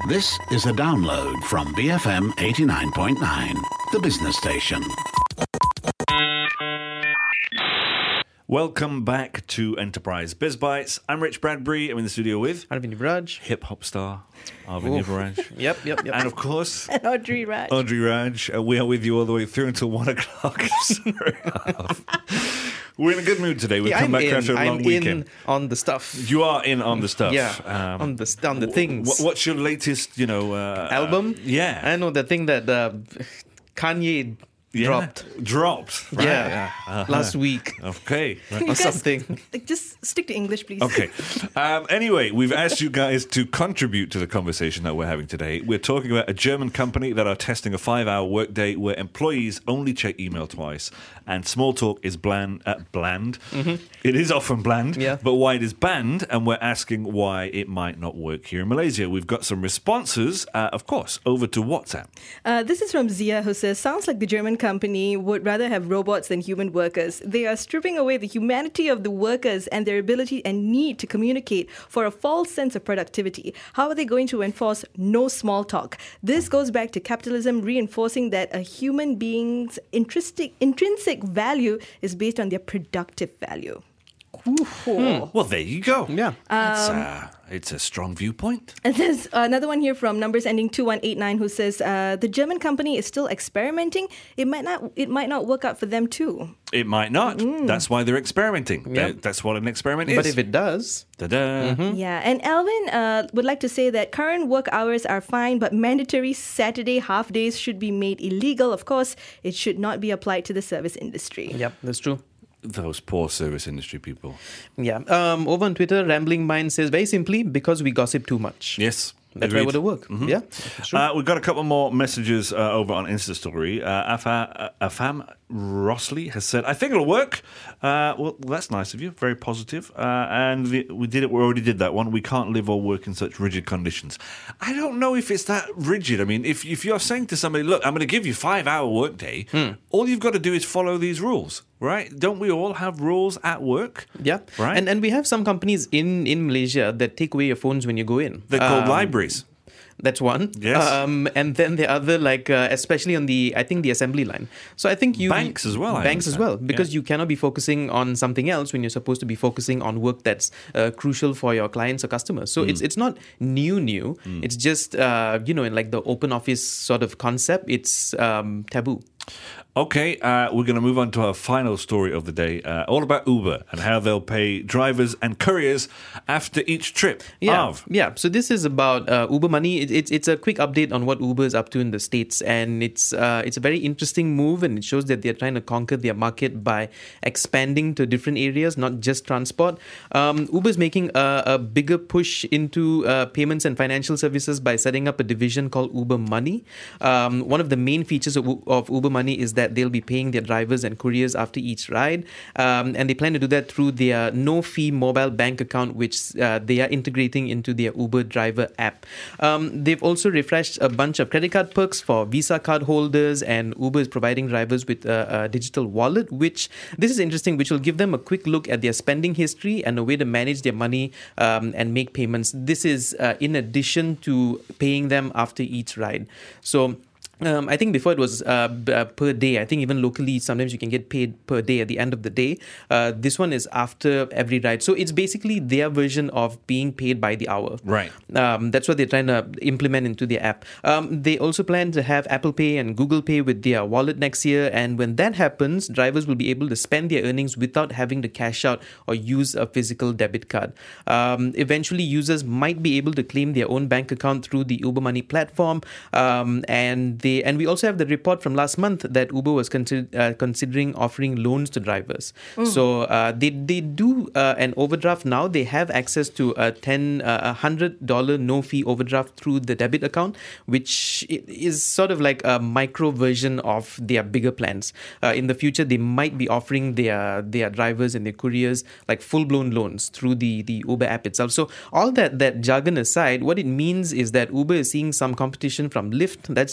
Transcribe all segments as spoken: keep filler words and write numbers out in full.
This is a download from B F M eighty-nine point nine, the business station. Welcome back to Enterprise Biz Bites. I'm Rich Bradbury. I'm in the studio with Arvind Yuvraj, hip hop star Arvind Yuvraj. Yep, yep, yep. And of course, And Audrey Raj. Audrey Raj. Uh, we are with you all the way through until one o'clock. Sorry. We're in a good mood today. We've yeah, come I'm back in, after a I'm long weekend. in on the stuff. You are in on the stuff. Yeah, Um, on the on the things. wh- what's your latest, you know, uh, Album? Uh, yeah. I know the thing that uh, Kanye yeah. dropped. Dropped. Right. Yeah, Uh-huh. last week Okay. Can you or guys, something. like, just stick to English, please. Okay. Um, anyway, we've asked you guys to contribute to the conversation that we're having today. We're talking about a German company that are testing a five-hour workday where employees only check email twice, and small talk is bland. Uh, bland. Mm-hmm. It is often bland, Yeah. but why it is banned, and we're asking why it might not work here in Malaysia. We've got some responses, uh, of course, over to WhatsApp. Uh, this is from Zia, who says, sounds like the German company would rather have robots than human workers. They are stripping away the humanity of the workers and their ability and need to communicate for a false sense of productivity. How are they going to enforce no small talk? This goes back to capitalism reinforcing that a human being's intrinsic, intrinsic value is based on their productive value. Hmm. Well, there you go. Yeah. It's, uh, it's a strong viewpoint. And there's another one here from numbers ending two one eight nine who says uh, the German company is still experimenting. It might not. It might not work out for them too. It might not. That's why they're experimenting. Yeah. That- That's what an experiment is. But if it does, Ta-da. Yeah, and Alvin uh, would like to say that current work hours are fine, but mandatory Saturday half days should be made illegal. Of course, it should not be applied to the service industry. yep, that's true. Those poor service industry people. Yeah. Um, over on Twitter, Rambling Mind says very simply because we gossip too much. Yes. That's why it agreed. would work. Yeah, that's true. Uh, we've got a couple more messages uh, over on Insta Story. Uh, Afa, uh, Afam Rossley has said, I think it'll work. Uh, well, that's nice of you. Very positive. Uh, and the, we did it. We already did that one. We can't live or work in such rigid conditions. I don't know if it's that rigid. I mean, if, if you're saying to somebody, look, I'm going to give you a five-hour workday, Hmm. all you've got to do is follow these rules, right? Don't we all have rules at work? Yeah, Right. And and we have some companies in, in Malaysia that take away your phones when you go in. They're called Um, libraries. That's one. Yes. Um, and then the other, like, uh, especially on the, I think the assembly line. So I think you... Banks as well, I Banks as understand. well. Because Yeah. you cannot be focusing on something else when you're supposed to be focusing on work that's uh, crucial for your clients or customers. So Mm. it's it's not new, new. It's just, uh, you know, in like the open office sort of concept, it's um, taboo. Okay, uh, we're going to move on to our final story of the day, uh, all about Uber and how they'll pay drivers and couriers after each trip. Yeah, Arv. yeah. So this is about uh, Uber Money. It, it's it's a quick update on what Uber is up to in the States, and it's uh, it's a very interesting move, and it shows that they're trying to conquer their market by expanding to different areas, not just transport. Um, Uber is making a, a bigger push into uh, payments and financial services by setting up a division called Uber Money. Um, one of the main features of, of Uber Money is that they'll be paying their drivers and couriers after each ride, um, and they plan to do that through their no-fee mobile bank account, which uh, they are integrating into their Uber driver app. Um, they've also refreshed a bunch of credit card perks for Visa card holders, and Uber is providing drivers with a, a digital wallet, which this is interesting, which will give them a quick look at their spending history and a way to manage their money um, and make payments. This is uh, in addition to paying them after each ride. So Um, I think before it was uh, b- uh, per day. I think even locally, sometimes you can get paid per day at the end of the day. Uh, this one is after every ride. So it's basically their version of being paid by the hour. Right. Um, that's what they're trying to implement into their app. Um, they also plan to have Apple Pay and Google Pay with their wallet next year. And when that happens, drivers will be able to spend their earnings without having to cash out or use a physical debit card. Um, eventually, users might be able to claim their own bank account through the Uber Money platform. Um, and They, and we also have the report from last month that Uber was consider, uh, considering offering loans to drivers. Mm. So uh, they they do uh, an overdraft now. They have access to a ten uh, a hundred dollar no fee overdraft through the debit account, which is sort of like a micro version of their bigger plans. Uh, in the future, they might be offering their their drivers and their couriers like full blown loans through the the Uber app itself. So all that that jargon aside, what it means is that Uber is seeing some competition from Lyft. That's a huge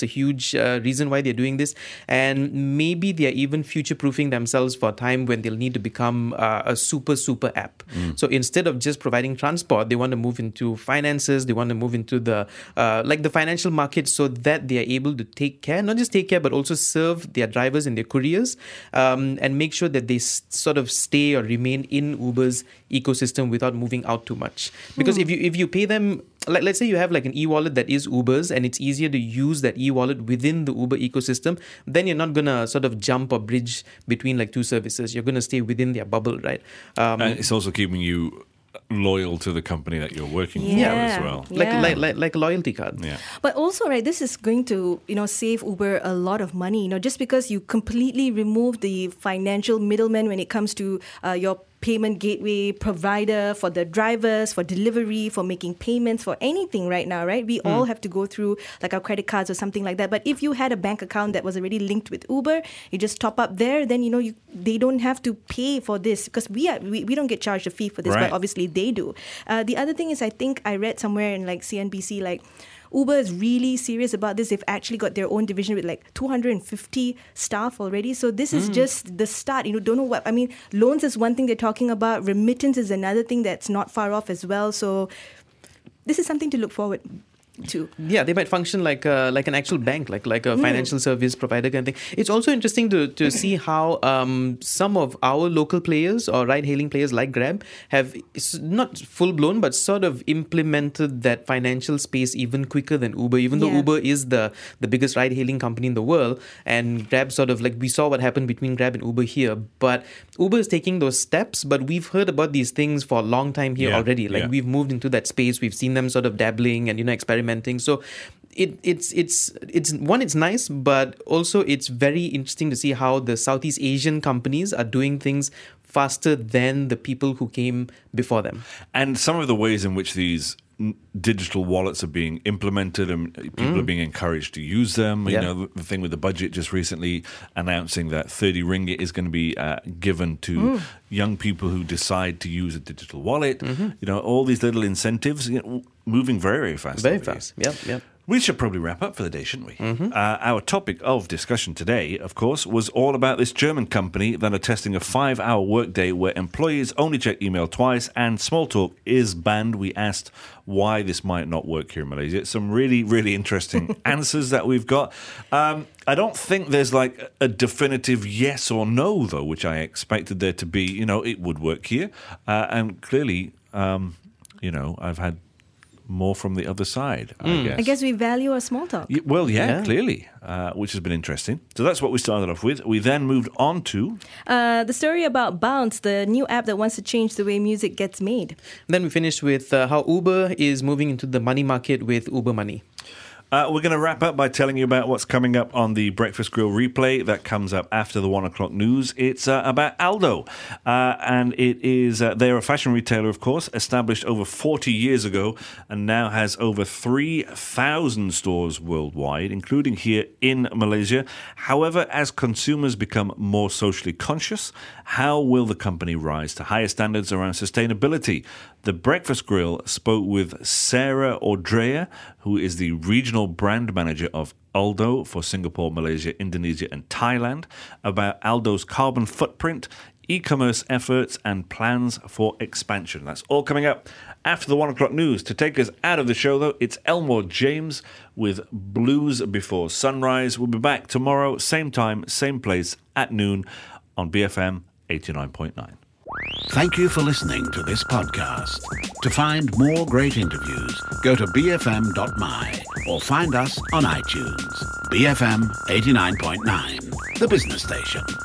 huge uh, reason why they're doing this. And maybe they're even future-proofing themselves for a time when they'll need to become uh, a super, super app. Mm. So instead of just providing transport, they want to move into finances, they want to move into the, uh, like the financial market, so that they are able to take care, not just take care, but also serve their drivers and their couriers, um, and make sure that they s- sort of stay or remain in Uber's ecosystem without moving out too much. Because hmm. if you if you pay them, like let's say you have like an e-wallet that is Uber's, and it's easier to use that e-wallet within the Uber ecosystem, then you're not gonna sort of jump or bridge between like two services. You're gonna stay within their bubble, right? Um, and it's also keeping you loyal to the company that you're working yeah. for as well. Like, yeah. like like like a loyalty card. Yeah. But also, right, this is going to, you know, save Uber a lot of money. You know, just because you completely remove the financial middleman when it comes to uh, your payment gateway provider for the drivers, for delivery, for making payments, for anything right now, right? We mm. all have to go through like our credit cards or something like that. But if you had a bank account that was already linked with Uber, you just top up there, then, you know, you they don't have to pay for this, because we are we, we don't get charged a fee for this, right. but obviously they do. Uh, the other thing is, I think I read somewhere in like C N B C, like, Uber is really serious about this. They've actually got their own division with like two hundred fifty staff already. So this is mm. just the start. You know, don't know what, I mean, loans is one thing they're talking about. Remittance is another thing that's not far off as well. So this is something to look forward to. Yeah, they might function like a, like an actual bank, like like a mm. financial service provider kind of thing. It's also interesting to to see how um, some of our local players or ride-hailing players like Grab have not full-blown, but sort of implemented that financial space even quicker than Uber, even though yeah. Uber is the, the biggest ride-hailing company in the world, and Grab sort of, like, we saw what happened between Grab and Uber here, but Uber is taking those steps, but we've heard about these things for a long time here yeah. already. Like, yeah. we've moved into that space, we've seen them sort of dabbling and, you know, experimenting. So it it's it's it's one, it's nice, but also it's very interesting to see how the Southeast Asian companies are doing things faster than the people who came before them. And some of the ways in which these digital wallets are being implemented and people mm. are being encouraged to use them. You yeah. know, the thing with the budget just recently announcing that thirty ringgit is going to be uh, given to mm. young people who decide to use a digital wallet. Mm-hmm. You know, all these little incentives, you know, moving very, very fast. Very fast. Yep, yep. We should probably wrap up for the day, shouldn't we? Mm-hmm. Uh, our topic of discussion today, of course, was all about this German company that are testing a five-hour workday where employees only check email twice and small talk is banned. We asked why this might not work here in Malaysia. Some really, really interesting answers that we've got. Um, I don't think there's like a definitive yes or no, though, which I expected there to be. You know, it would work here. Uh, and clearly, um, you know, I've had more from the other side, I Mm. guess. I guess we value our small talk. Y- Well, yeah, Yeah. clearly, uh, which has been interesting. So that's what we started off with. We then moved on to... Uh, the story about Bounce, the new app that wants to change the way music gets made. Then we finished with uh, how Uber is moving into the money market with Uber Money. Uh, we're going to wrap up by telling you about what's coming up on the Breakfast Grill replay that comes up after the one o'clock news. It's uh, about Aldo, uh, and it is uh, they're a fashion retailer, of course, established over forty years ago, and now has over three thousand stores worldwide, including here in Malaysia. However, as consumers become more socially conscious, how will the company rise to higher standards around sustainability? The Breakfast Grill spoke with Sarah Audrea, who is the regional brand manager of Aldo for Singapore, Malaysia, Indonesia and Thailand, about Aldo's carbon footprint, e-commerce efforts and plans for expansion. That's all coming up after the one o'clock news. To take us out of the show, though, it's Elmore James with Blues Before Sunrise. We'll be back tomorrow, same time, same place, at noon on B F M eighty-nine point nine. Thank you for listening to this podcast. To find more great interviews, go to b f m dot m y or find us on iTunes. B F M eighty-nine point nine, the business station.